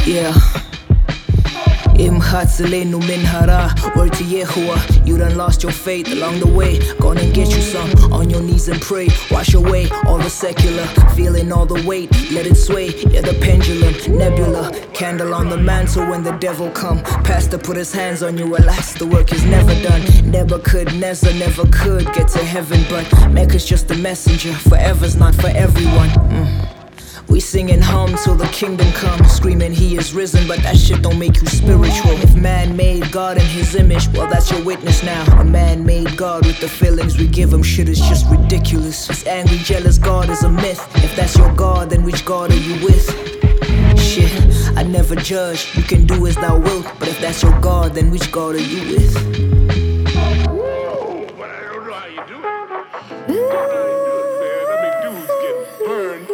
Yeah. Imhatzelenu min hara, word to Yehovah. You done lost your faith along the way. Gonna get you some, on your knees and pray. Wash away all the secular, feeling all the weight. Let it sway, yeah, the pendulum, nebula. Candle on the mantle when the devil come. Pastor put his hands on you, relax, the work is never done. Nebuchadnezzar never could get to heaven, but Mecca's just a messenger. Forever's not for everyone. We sing and hum till the kingdom comes, screaming he is risen, but that shit don't make you spiritual. If man made God in his image, well that's your witness now. A man made God with the feelings we give him, shit is just ridiculous. This angry, jealous God is a myth. If that's your God, then which God are you with? Shit, I never judge, you can do as thou wilt, but if that's your God, then which God are you with? Whoa, but I don't know how you do it. I don't know how you do it, man. I mean, dudes getting burned.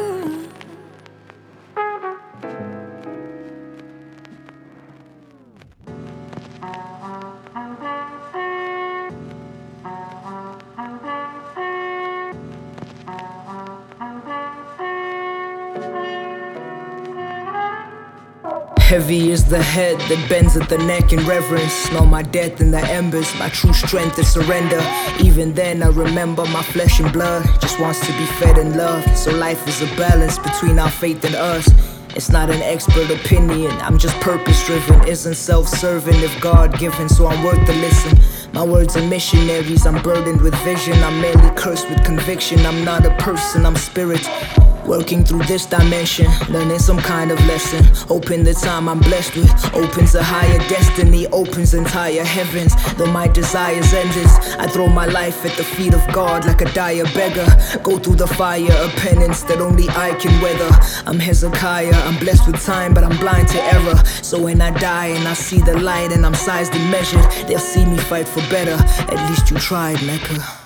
Heavy is the head that bends at the neck in reverence. Smell my death in the embers, my true strength is surrender. Even then I remember my flesh and blood just wants to be fed and loved. So life is a balance between our faith and us. It's not an expert opinion, I'm just purpose driven. Isn't self-serving if God-given, so I'm worth the listen. My words are missionaries, I'm burdened with vision. I'm merely cursed with conviction. I'm not a person, I'm spirit. Working through this dimension, learning some kind of lesson. Hoping the time I'm blessed with opens a higher destiny, opens entire heavens. Though my desires endless, I throw my life at the feet of God like a dire beggar. Go through the fire of penance that only I can weather. I'm Hezekiah, I'm blessed with time, but I'm blind to error. So when I die and I see the light and I'm sized and measured, they'll see me fight for better. At least you tried, Mecca.